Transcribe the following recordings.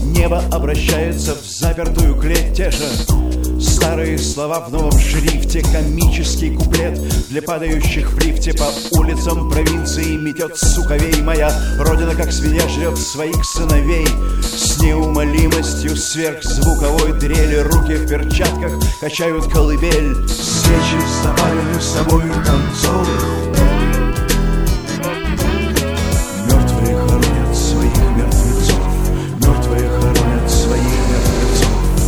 Небо обращается в запертую клеть. Те же старые слова в новом шрифте. Комический куплет для падающих в лифте. По улицам провинции метет суковей. Моя родина, как свинья, жрет своих сыновей. С неумолимостью сверхзвуковой дрели. Руки в перчатках качают колыбель. Свечи запалены собою концом. Мертвые хоронят своих мертвецов. Мертвые хоронят своих мертвецов.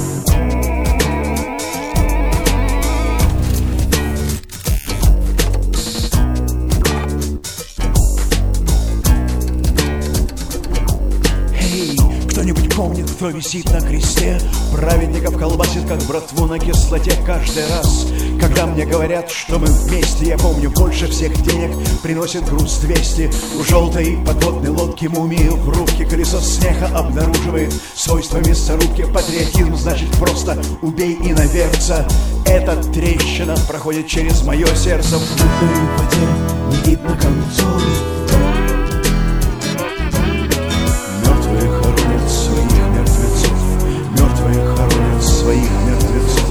Кто-нибудь помнит, кто висит на кресте? Праведников колбасит, как братву на кислоте. Каждый раз, когда мне говорят, что мы вместе, я помню, больше всех денег приносит груз 200. У желтой подводной лодки мумии в рубке. Колесо смеха обнаруживает свойства мясорубки. Патриотизм значит просто убей иноверца. Эта трещина проходит через мое сердце. В мутной воде не видно концов. Своих мертвецов.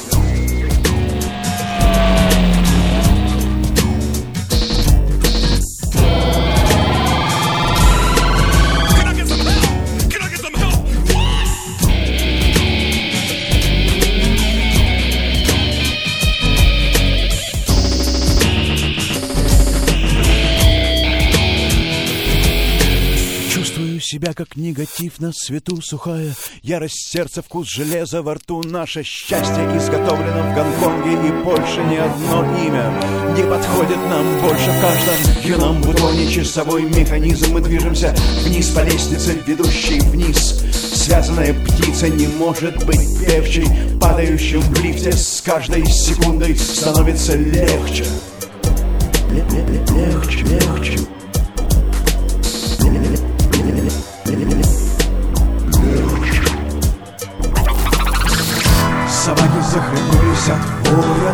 Себя как негатив на свету сухая. Ярость сердца, вкус железа во рту. Наше счастье изготовлено в Гонконге. И больше ни одно имя не подходит нам больше. В каждом юном бутоне часовой механизм. Мы движемся вниз по лестнице, ведущей вниз. Связанная птица не может быть певчей. Падающим в лифте с каждой секундой становится легче. Легче, легче. Собаки захлебнулись от воя.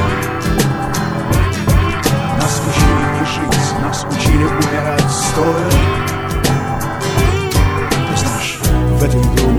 Нас учили не жить, нас учили умирать стоя. Знаешь, в этой игру